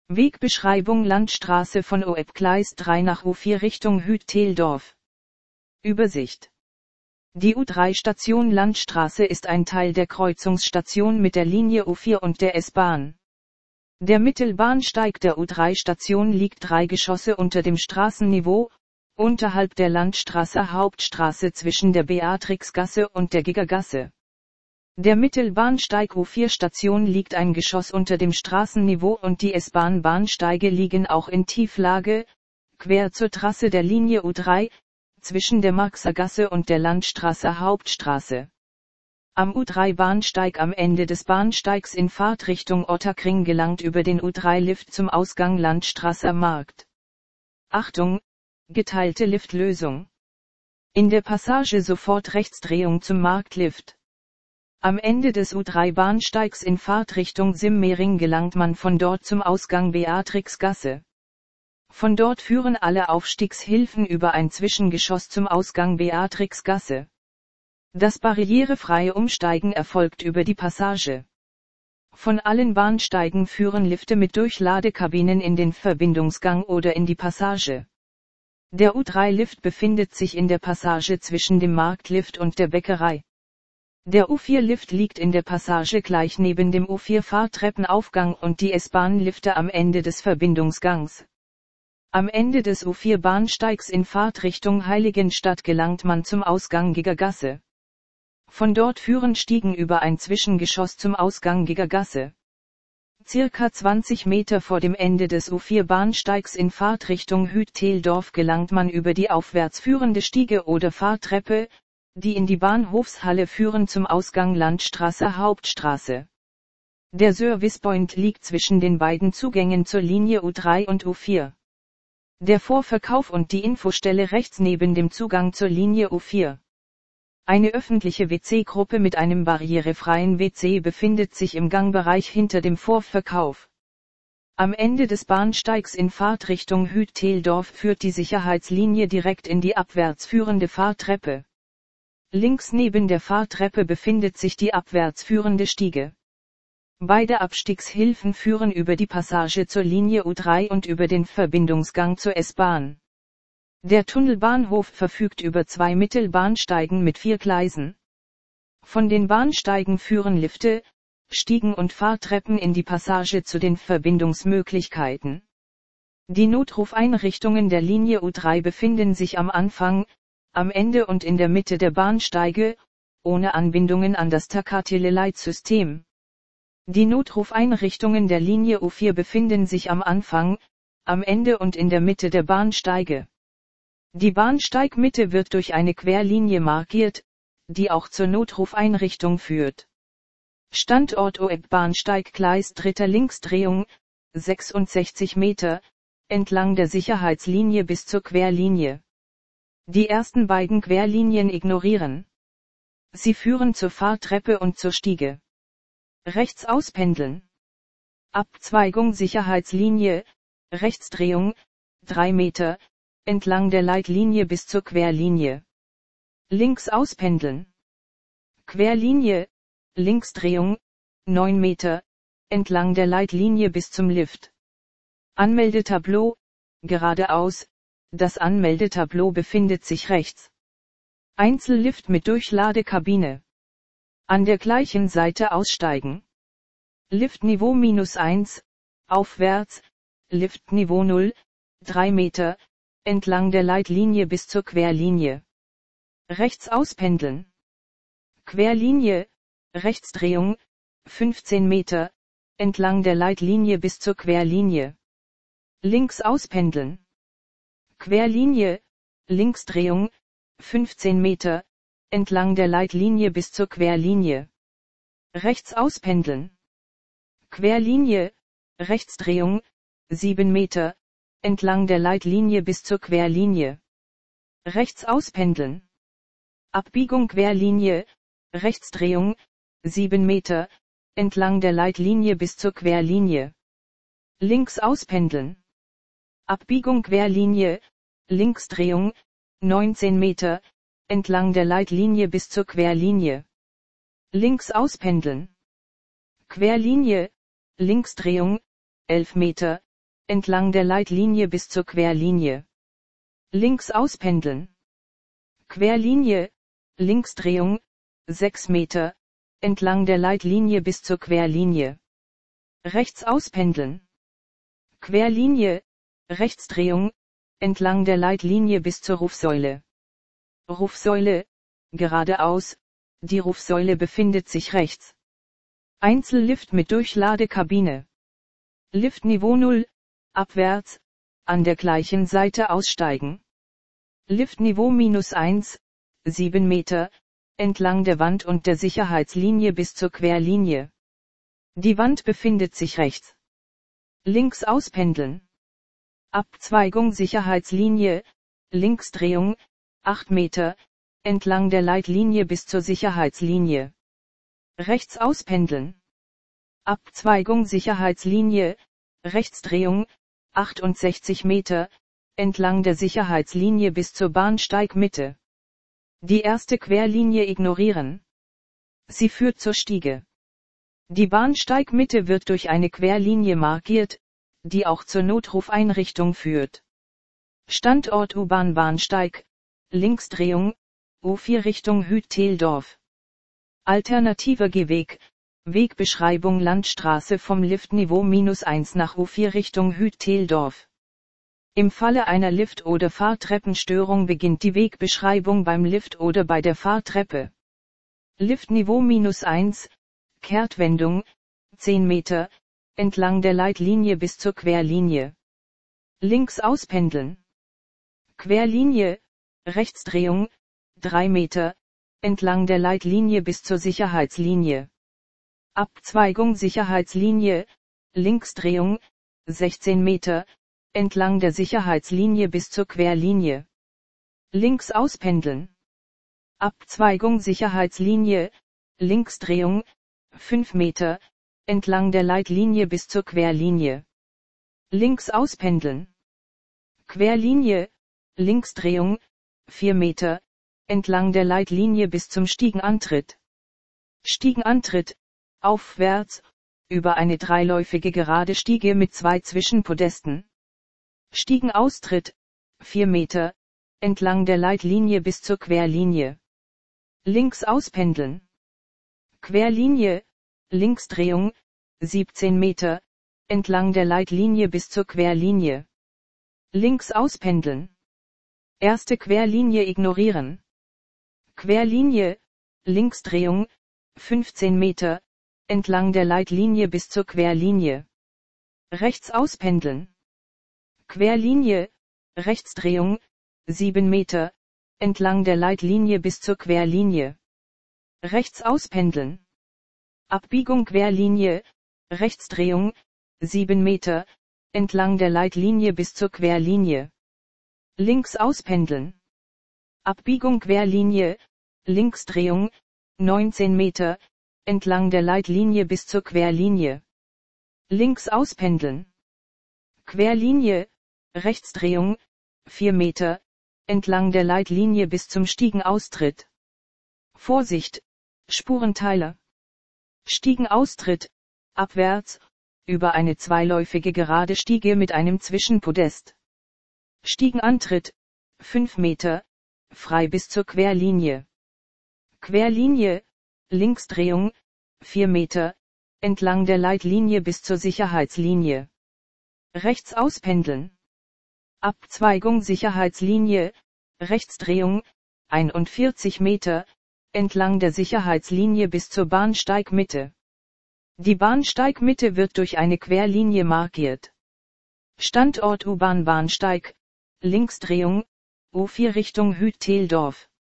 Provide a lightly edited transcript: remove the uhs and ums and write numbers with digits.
Wegbeschreibung Landstraße von OEB Gleis 3 nach U4 Richtung Hüt-Teldorf. Übersicht. Die U3-Station Landstraße ist ein Teil der Kreuzungsstation mit der Linie U4 und der S-Bahn. Der Mittelbahnsteig der U3-Station liegt 3 Geschosse unter dem Straßenniveau, unterhalb der Landstraße Hauptstraße zwischen der Beatrixgasse und der Gigergasse. Der Mittelbahnsteig U4-Station liegt ein Geschoss unter dem Straßenniveau und die S-Bahn-Bahnsteige liegen auch in Tieflage, quer zur Trasse der Linie U3, zwischen der Marxer Gasse und der Landstraße Hauptstraße. Am U3-Bahnsteig am Ende des Bahnsteigs in Fahrtrichtung Ottakring gelangt über den U3-Lift zum Ausgang Landstraßer Markt. Achtung! Geteilte Liftlösung. In der Passage sofort Rechtsdrehung zum Marktlift. Am Ende des U3-Bahnsteigs in Fahrtrichtung Simmering gelangt man von dort zum Ausgang Beatrixgasse. Von dort führen alle Aufstiegshilfen über ein Zwischengeschoss zum Ausgang Beatrixgasse. Das barrierefreie Umsteigen erfolgt über die Passage. Von allen Bahnsteigen führen Lifte mit Durchladekabinen in den Verbindungsgang oder in die Passage. Der U3-Lift befindet sich in der Passage zwischen dem Marktlift und der Bäckerei. Der U4-Lift liegt in der Passage gleich neben dem U4-Fahrtreppenaufgang und die S-Bahn-Lifte am Ende des Verbindungsgangs. Am Ende des U4-Bahnsteigs in Fahrtrichtung Heiligenstadt gelangt man zum Ausgang Gigergasse. Von dort führen Stiegen über ein Zwischengeschoss zum Ausgang Gigergasse. Circa 20 Meter vor dem Ende des U4-Bahnsteigs in Fahrtrichtung Hüt-Teldorf gelangt man über die aufwärts führende Stiege oder Fahrtreppe, die in die Bahnhofshalle führen zum Ausgang Landstraße Hauptstraße. Der Servicepoint liegt zwischen den beiden Zugängen zur Linie U3 und U4. Der Vorverkauf und die Infostelle rechts neben dem Zugang zur Linie U4. Eine öffentliche WC-Gruppe mit einem barrierefreien WC befindet sich im Gangbereich hinter dem Vorverkauf. Am Ende des Bahnsteigs in Fahrtrichtung Hüt-Teldorf führt die Sicherheitslinie direkt in die abwärts führende Fahrtreppe. Links neben der Fahrtreppe befindet sich die abwärts führende Stiege. Beide Abstiegshilfen führen über die Passage zur Linie U3 und über den Verbindungsgang zur S-Bahn. Der Tunnelbahnhof verfügt über 2 Mittelbahnsteigen mit 4 Gleisen. Von den Bahnsteigen führen Lifte, Stiegen und Fahrtreppen in die Passage zu den Verbindungsmöglichkeiten. Die Notrufeinrichtungen der Linie U3 befinden sich am Anfang, am Ende und in der Mitte der Bahnsteige, ohne Anbindungen an das Takateleleitsystem. Die Notrufeinrichtungen der Linie U4 befinden sich am Anfang, am Ende und in der Mitte der Bahnsteige. Die Bahnsteigmitte wird durch eine Querlinie markiert, die auch zur Notrufeinrichtung führt. Standort OEB Bahnsteig Gleis 3. Linksdrehung, 66 Meter, entlang der Sicherheitslinie bis zur Querlinie. Die ersten beiden Querlinien ignorieren. Sie führen zur Fahrtreppe und zur Stiege. Rechts auspendeln. Abzweigung Sicherheitslinie, Rechtsdrehung, 3 Meter, entlang der Leitlinie bis zur Querlinie. Links auspendeln. Querlinie, Linksdrehung, 9 Meter, entlang der Leitlinie bis zum Lift. Anmeldetableau, geradeaus, das Anmeldetableau befindet sich rechts. Einzellift mit Durchladekabine. An der gleichen Seite aussteigen. Liftniveau -1, aufwärts, Liftniveau 0, 3 Meter, entlang der Leitlinie bis zur Querlinie. Rechts auspendeln. Querlinie, Rechtsdrehung, 15 Meter, entlang der Leitlinie bis zur Querlinie. Links auspendeln. Querlinie, Linksdrehung, 15 Meter, entlang der Leitlinie bis zur Querlinie. Rechts auspendeln. Querlinie, Rechtsdrehung, 7 Meter, entlang der Leitlinie bis zur Querlinie. Rechts auspendeln. Abbiegung Querlinie, Rechtsdrehung, 7 Meter, entlang der Leitlinie bis zur Querlinie. Links auspendeln. Abbiegung Querlinie, Linksdrehung, 19 Meter, entlang der Leitlinie bis zur Querlinie. Links auspendeln. Querlinie, Linksdrehung, 11 Meter, entlang der Leitlinie bis zur Querlinie. Links auspendeln. Querlinie, Linksdrehung, 6 Meter, entlang der Leitlinie bis zur Querlinie. Rechts auspendeln. Querlinie, Rechtsdrehung, entlang der Leitlinie bis zur Rufsäule. Rufsäule, geradeaus, die Rufsäule befindet sich rechts. Einzellift mit Durchladekabine. Liftniveau 0, abwärts, an der gleichen Seite aussteigen. Liftniveau -1, 7 Meter, entlang der Wand und der Sicherheitslinie bis zur Querlinie. Die Wand befindet sich rechts. Links auspendeln. Abzweigung Sicherheitslinie, Linksdrehung, 8 Meter, entlang der Leitlinie bis zur Sicherheitslinie. Rechts auspendeln. Abzweigung Sicherheitslinie, Rechtsdrehung, 68 Meter, entlang der Sicherheitslinie bis zur Bahnsteigmitte. Die erste Querlinie ignorieren. Sie führt zur Stiege. Die Bahnsteigmitte wird durch eine Querlinie markiert, die auch zur Notrufeinrichtung führt. Standort U-Bahn-Bahnsteig, Linksdrehung, U4 Richtung Hüt-Teldorf. Alternativer Gehweg, Wegbeschreibung Landstraße vom Liftniveau -1 nach U4 Richtung Hüt-Teldorf. Im Falle einer Lift- oder Fahrtreppenstörung beginnt die Wegbeschreibung beim Lift oder bei der Fahrtreppe. Liftniveau -1, Kehrtwendung, 10 Meter, entlang der Leitlinie bis zur Querlinie. Links auspendeln. Querlinie, Rechtsdrehung, 3 Meter, entlang der Leitlinie bis zur Sicherheitslinie. Abzweigung Sicherheitslinie, Linksdrehung, 16 Meter, entlang der Sicherheitslinie bis zur Querlinie. Links auspendeln. Abzweigung Sicherheitslinie, Linksdrehung, 5 Meter, entlang der Leitlinie bis zur Querlinie. Links auspendeln. Querlinie, Linksdrehung, 4 Meter, entlang der Leitlinie bis zum Stiegenantritt. Stiegenantritt, aufwärts, über eine dreiläufige gerade Stiege mit 2 Zwischenpodesten. Stiegenaustritt, 4 Meter, entlang der Leitlinie bis zur Querlinie. Links auspendeln. Querlinie, Linksdrehung, 17 Meter, entlang der Leitlinie bis zur Querlinie. Links auspendeln. Erste Querlinie ignorieren. Querlinie, Linksdrehung, 15 Meter, entlang der Leitlinie bis zur Querlinie. Rechts auspendeln. Querlinie, Rechtsdrehung, 7 Meter, entlang der Leitlinie bis zur Querlinie. Rechts auspendeln. Abbiegung Querlinie, Rechtsdrehung, 7 Meter, entlang der Leitlinie bis zur Querlinie. Links auspendeln. Abbiegung Querlinie, Linksdrehung, 19 Meter, entlang der Leitlinie bis zur Querlinie. Links auspendeln. Querlinie, Rechtsdrehung, 4 Meter, entlang der Leitlinie bis zum Stiegenaustritt. Vorsicht, Spurenteiler. Stiegenaustritt, abwärts, über eine zweiläufige gerade Stiege mit einem Zwischenpodest. Stiegenantritt, 5 Meter, frei bis zur Querlinie. Querlinie, Linksdrehung, 4 Meter, entlang der Leitlinie bis zur Sicherheitslinie. Rechts auspendeln. Abzweigung Sicherheitslinie, Rechtsdrehung, 41 Meter, entlang der Sicherheitslinie bis zur Bahnsteigmitte. Die Bahnsteigmitte wird durch eine Querlinie markiert. Standort U-Bahn-Bahnsteig, Linksdrehung, U4 Richtung Hüt-Teldorf.